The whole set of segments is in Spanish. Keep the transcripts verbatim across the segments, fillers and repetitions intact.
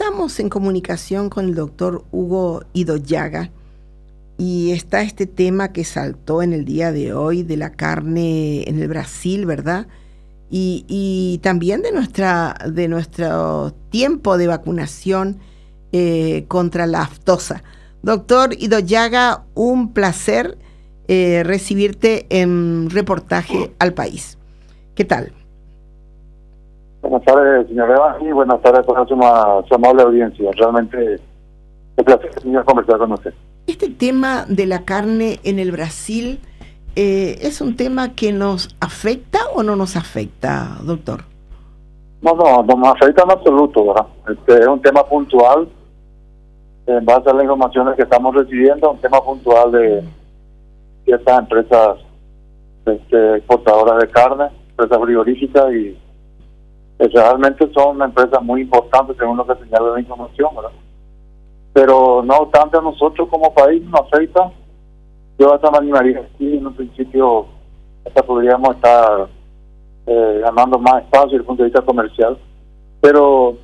estamos en comunicación con el doctor Hugo Idoyaga y está este tema que saltó en el día de hoy de la carne en el Brasil, ¿verdad? Y, y también de nuestra de nuestro tiempo de vacunación eh, contra la aftosa. Doctor Idoyaga, un placer eh, recibirte en Reportaje al País. ¿Qué tal? Buenas tardes, señor Eva, y buenas tardes a toda su, su amable audiencia. Realmente un placer venir a conversar con usted. Este tema de la carne en el Brasil, eh, ¿es un tema que nos afecta o no nos afecta, doctor? No, no, no nos afecta en absoluto, ¿verdad? Este es un tema puntual, en base a las informaciones que estamos recibiendo, un tema puntual de ciertas empresas este, exportadoras de carne, empresas frigoríficas, y realmente son empresas muy importantes según lo que señala la información, ¿verdad? Pero no obstante, a nosotros como país nos afecta. Yo hasta me animaría aquí, en un principio hasta podríamos estar eh, ganando más espacio desde el punto de vista comercial, pero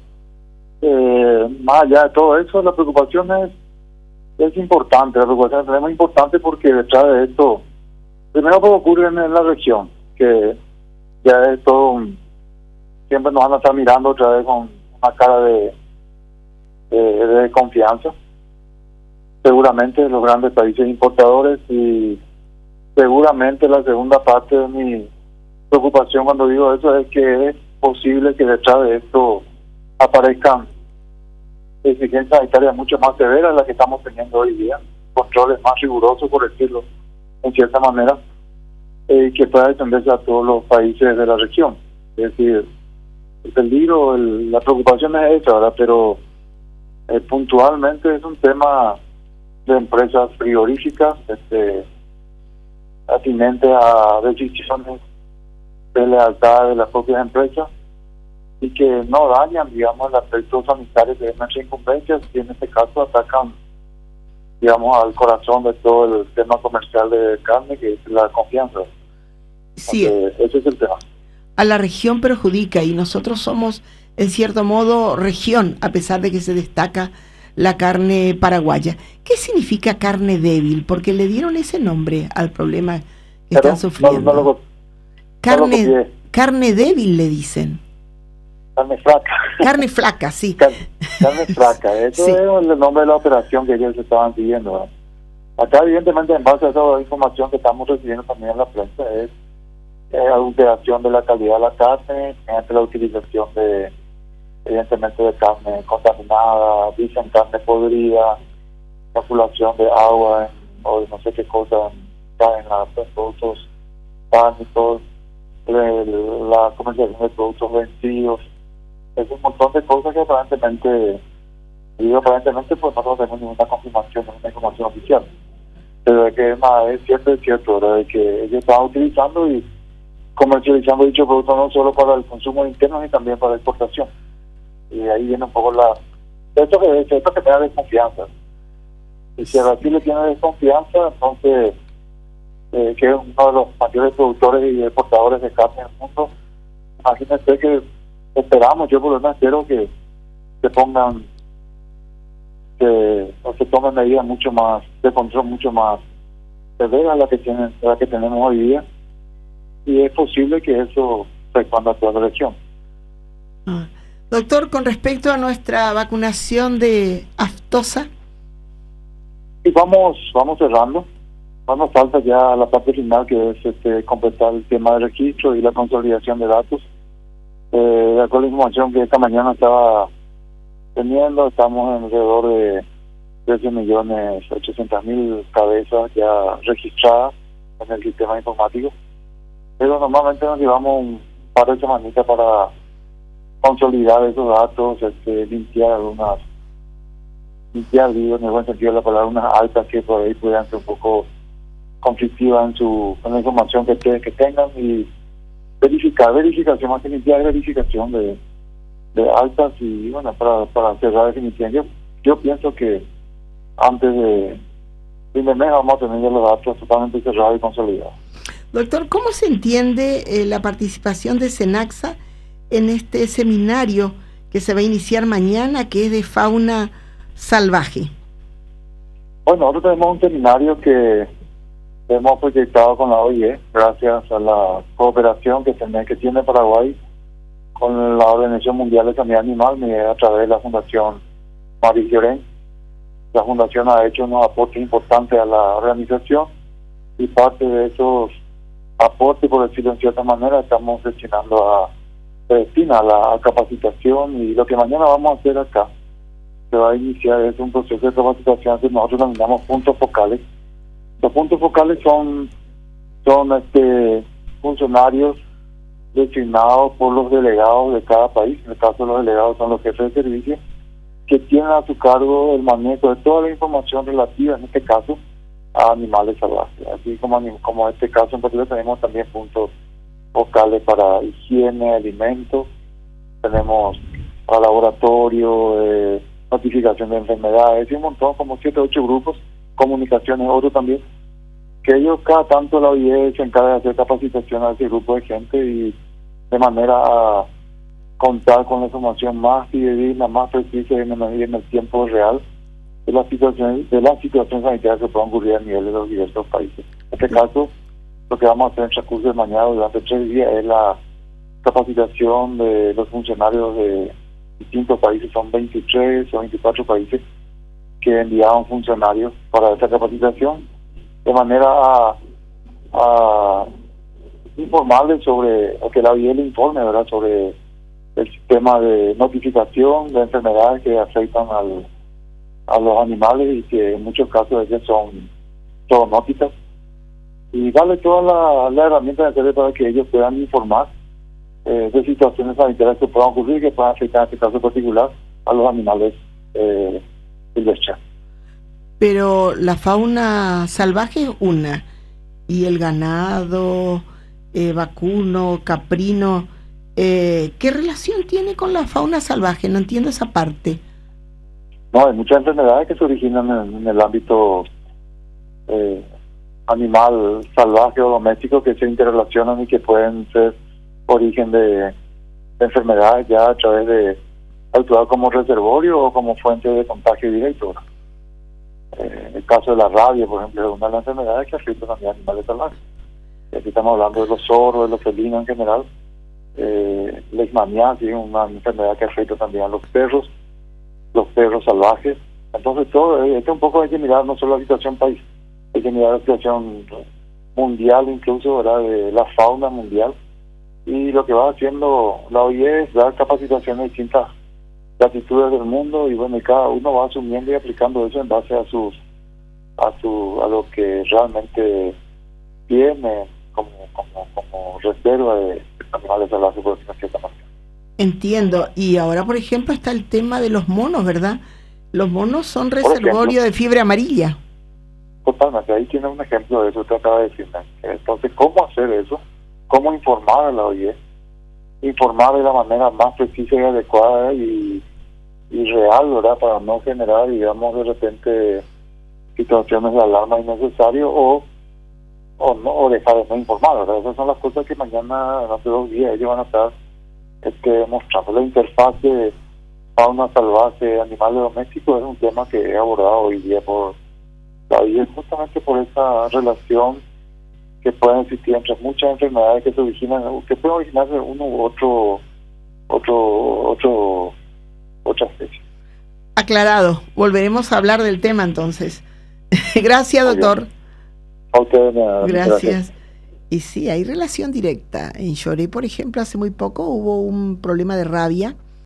eh, más allá de todo eso, la preocupación es, es importante, la preocupación es muy importante porque detrás de esto, primero que ocurre en, en la región, que ya es todo un, siempre nos van a estar mirando otra vez con una cara de, de, de confianza, seguramente los grandes países importadores, y seguramente la segunda parte de mi preocupación cuando digo eso es que es posible que detrás de esto aparezcan exigencias sanitarias mucho más severas de las que estamos teniendo hoy día, controles más rigurosos, por decirlo en cierta manera, eh, que pueda extenderse a todos los países de la región. Es decir, el peligro, el, la preocupación es esa, ¿verdad? Pero eh, puntualmente es un tema de empresas frigoríficas, este, atinente a decisiones de lealtad de las propias empresas y que no dañan, digamos, el aspecto sanitario de nuestras incumbencias, y en este caso atacan, digamos, al corazón de todo el tema comercial de carne, que es la confianza. Sí. Entonces, ese es el tema. A la región perjudica, y nosotros somos, en cierto modo, región, a pesar de que se destaca la carne paraguaya. ¿Qué significa carne débil? Porque le dieron ese nombre al problema que Pero están sufriendo. No, no lo, carne, no lo carne débil, le dicen. Carne flaca. Carne flaca, sí. Car carne flaca. Eso sí. Es el nombre de la operación que ellos estaban siguiendo, ¿verdad? Acá, evidentemente, en base a esa información que estamos recibiendo también en la prensa, es eh, adulteración de la calidad de la carne, mediante la utilización de, evidentemente, de carne contaminada, dicen carne podrida, manipulación de agua en, o de no sé qué cosa en los productos cárnicos, la comercialización de productos vencidos. Es un montón de cosas que aparentemente, digo aparentemente, pues no tenemos ninguna confirmación, ninguna información oficial. Pero de que es, más, es cierto, es cierto, ¿verdad? De que ellos estaban utilizando y comercializando dicho producto no solo para el consumo interno, sino también para la exportación. Y ahí viene un poco la... Esto que, esto que te da desconfianza. Y si a Brasil le tiene desconfianza, entonces, eh, que es uno de los mayores productores y exportadores de carne en el mundo, imagínense que esperamos, yo por lo menos espero que se pongan, que o se tomen medidas mucho más, de control mucho más severas a la que tienen, a la que tenemos hoy día, y es posible que eso se expanda a toda la región. Ah. Doctor, con respecto a nuestra vacunación de aftosa. Y vamos, vamos cerrando. Nos falta ya la parte final, que es este, completar el tema de registro y la consolidación de datos. Eh, de acuerdo a la información que esta mañana estaba teniendo, estamos en alrededor de trece millones ochocientas mil cabezas ya registradas en el sistema informático. Pero normalmente nos llevamos un par de semanitas para consolidar esos datos, este, limpiar algunas, limpiar, digo, en el buen sentido de la palabra, unas altas que por ahí puedan ser un poco conflictivas en su en la información que, que tengan, y verificar, verificación, más que limpiar, verificación de, de altas, y bueno, para, para cerrar definitivamente, yo, yo pienso que antes de fin de mes vamos a tener ya los datos totalmente cerrados y consolidados. Doctor, ¿cómo se entiende eh, la participación de SENAXA en este seminario que se va a iniciar mañana, que es de fauna salvaje. Bueno, nosotros tenemos un seminario que hemos proyectado con la O I E, gracias a la cooperación que tiene, que tiene Paraguay con la Organización Mundial de Sanidad Animal, a través de la Fundación Marie Curie. La Fundación ha hecho unos aportes importantes a la organización y parte de esos aportes, por decirlo en cierta manera, estamos destinando a, se destina a la a capacitación, y lo que mañana vamos a hacer acá, se va a iniciar es un proceso de capacitación que nosotros denominamos puntos focales. Los puntos focales son, son este, funcionarios designados por los delegados de cada país. En el caso de los delegados son los jefes de servicio, que tienen a su cargo el manejo de toda la información relativa, en este caso, a animales salvajes. Así como, como en este caso en particular tenemos también puntos focales para higiene, alimentos, tenemos para laboratorio, eh, notificación de enfermedades, y un montón, como siete o ocho grupos, comunicaciones, otros también, que ellos cada tanto la O I E se encarga de hacer capacitación a ese grupo de gente, y de manera a contar con la información más fidedigna, más precisa y en el, en el tiempo real de la situación de la situación sanitaria que puede ocurrir a nivel de los diversos países. En este caso, lo que vamos a hacer en el transcurso de mañana durante tres días es la capacitación de los funcionarios de distintos países. Son veintitrés o veinticuatro países que enviaron funcionarios para esta capacitación, de manera a, a informarles sobre, o que la O I E le informe, ¿verdad?, sobre el sistema de notificación de enfermedades que afectan al, a los animales, y que en muchos casos ellas son zoonóticas, y darle toda la, la herramienta necesaria para que ellos puedan informar eh, de situaciones sanitarias que puedan ocurrir, que puedan afectar en este caso particular a los animales eh, silvestres. Pero la fauna salvaje es una, y el ganado, eh, vacuno, caprino, eh, ¿qué relación tiene con la fauna salvaje? No entiendo esa parte. No, hay muchas enfermedades que se originan en, en el ámbito eh, animal salvaje o doméstico, que se interrelacionan y que pueden ser origen de, de enfermedades ya a través de actuar como reservorio o como fuente de contagio directo. Eh, el caso de la rabia, por ejemplo, es una de las enfermedades que afecta también a animales salvajes. Aquí estamos hablando de los zorros, de los felinos en general. Eh, leishmaniasis es una enfermedad que afecta también a los perros, los perros salvajes. Entonces todo esto un poco hay que mirar no solo la situación país, hay que mirar la situación mundial, incluso, ¿verdad?, de la fauna mundial, y lo que va haciendo la O I E es dar capacitación a distintas latitudes del mundo, y bueno, y cada uno va asumiendo y aplicando eso en base a sus a su a lo que realmente tiene como como como reserva de animales salvajes, por decirlo de cierta manera. Entiendo. Y ahora, por ejemplo, está el tema de los monos, ¿verdad? Los monos son reservorio de fiebre amarilla. Totalmente, ahí tiene un ejemplo de eso que acaba de decirme. Entonces, ¿cómo hacer eso? ¿Cómo informar a la O I E? Informar de la manera más precisa y adecuada y, y real, ¿verdad?, para no generar, digamos, de repente situaciones de alarma innecesarias o o no o dejar de no informar, ¿verdad? Esas son las cosas que mañana, hace dos días, ellos van a estar este, mostrando. La interfaz de fauna salvaje, animales domésticos, es un tema que he abordado hoy día por la O I E, justamente por esa relación que pueden existir entre muchas enfermedades que se originan, que pueden originarse uno u otro, otro, otro, otra especie. Aclarado. Volveremos a hablar del tema entonces. Gracias, doctor. A ustedes, gracias. Gracias. Y sí, hay relación directa. En Lloré, por ejemplo, hace muy poco hubo un problema de rabia